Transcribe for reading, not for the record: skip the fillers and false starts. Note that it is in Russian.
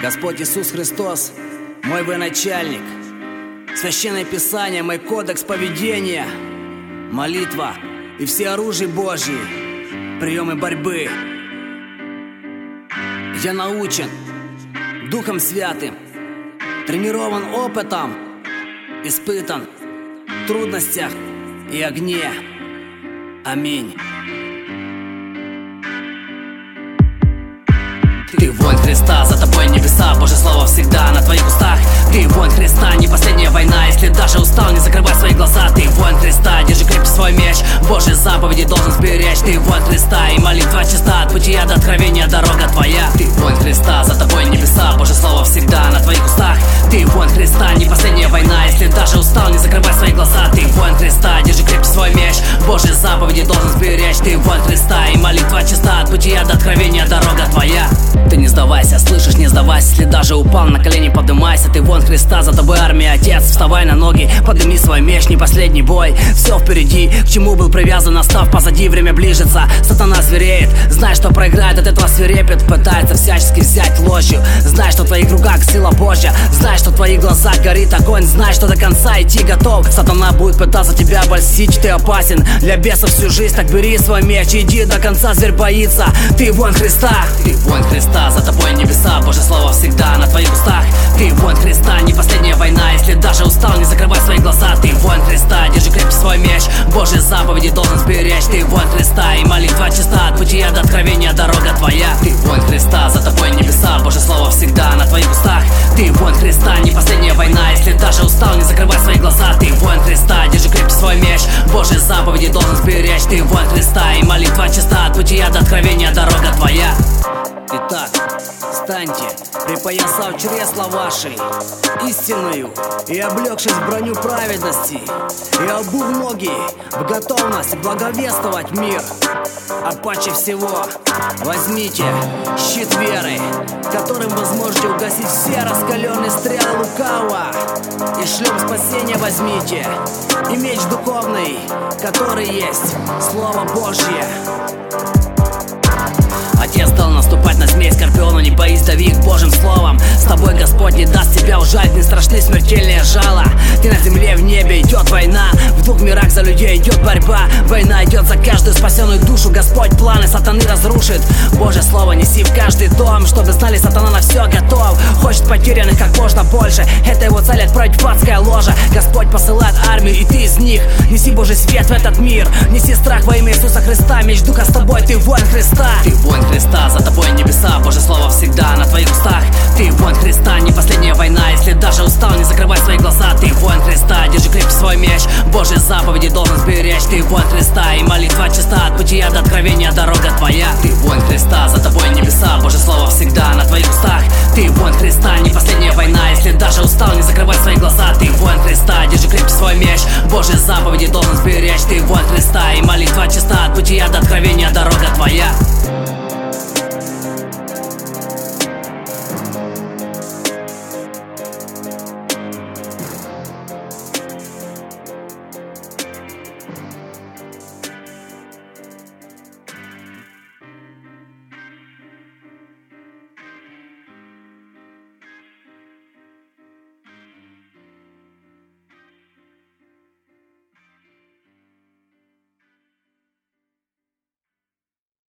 Господь Иисус Христос, мой военачальник, Священное Писание, мой кодекс поведения, молитва и все оружия Божьи, приемы борьбы. Я научен Духом Святым, тренирован опытом, испытан в трудностях и огне. Аминь. Ты воин Христа, за тобой небеса, Божье слово всегда на твоих устах. Ты воин Христа, не последняя война. Если даже устал, не закрывай свои глаза. Ты воин Христа, держи крепче свой меч, Божьи заповеди должен сберечь. Ты воин Христа, и молитва чиста, от бытия до откровения дорога твоя. Ты воин Христа, за тобой небеса, Божье слово всегда на твоих устах. Ты воин Христа, не последняя война. Если даже устал, не закрывай свои глаза. Ты воин Христа, держи крепче свой меч, Божьи заповеди должен сберечь. Ты воин Христа, и молитва чиста, от бытия до откровения дорога твоя. Ты не сдавайся, слышишь, не сдавайся. Если даже упал, на колени поднимайся. Ты воин Христа, за тобой армия, Отец. Вставай на ноги, подними свой меч, не последний бой. Все впереди, к чему был привязан, настав позади, время ближется. Сатана звереет, знай, что проиграет, от этого свирепит. Пытается всячески взять ложью. Знай, что в твоих руках сила Божья. Знай, что в твоих глазах горит огонь. Знай, что до конца идти готов. Сатана будет пытаться тебя обольстить, ты опасен для бесов всю жизнь. Так бери свой меч, иди до конца, зверь боится. Ты воин Христа, ты воин Христа, за тобой небеса, Божье слово всегда на твоих устах. Ты воин Христа, не последняя война. Если даже устал, не закрывай свои глаза. Ты воин Христа, держи крепче свой меч, Божьи заповеди должен сберечь. Ты воин Христа, и молитва чиста, от бытия до откровения дорога твоя. Ты воин Христа, за тобой небеса, Божье слово всегда на твоих устах. Ты воин Христа, не последняя война. Если даже устал, не закрывай свои глаза. Ты воин Христа, держи крепче свой меч, Божьи заповеди должен сберечь. Ты воин Христа, и молитва чиста, от бытия до откровения дорога твоя. Итак, встаньте, припоясав чресла вашей истинную и облегшись в броню праведности, и обув ноги в готовность благовествовать мир. А паче всего возьмите щит веры, которым вы сможете угасить все раскаленные стрелы лукавого, и шлем спасения возьмите, и меч духовный, который есть Слово Божье. Отец дал наступать на змей скорпиона, не боись, дави их Божьим словом. С тобой Господь не даст тебя ужалить, не страшны смертельные жало. Ты на земле, в небе идет война, в двух мирах за людей идет борьба. Война идет за каждую спасенную душу, Господь планы сатаны разрушит. Божье слово неси в каждый дом, чтобы знали, сатана на все готов. Хочет потерянных как можно больше, это его цель, отправить в адское ложе. Господь посылает армию, и ты из них. Неси Божий свет в этот мир, неси страх во имя Иисуса Христа. Меч Духа с тобой, ты воин Христа. Ты воин Христа, за тобой небеса, Божье слово всегда на твоих устах. Ты воин Христа, не последняя война. Если даже устал, не закрывай свои глаза. Ты воин Христа, держи крепче свой меч, Божьи заповеди должен сберечь. Ты воин Христа, и молитва чиста, от бытия до откровения дорога твоя. Ты воин Христа, за тобой небеса, Божье слово всегда на твоих устах. Ты воин Христа, не последняя война. Если даже устал, не закрывай свои глаза. Ты воин Христа, держи крепче свой меч, Божьи заповеди должен сберечь. Ты воин Христа, и молитва чиста, от бытия до откровения дорога твоя.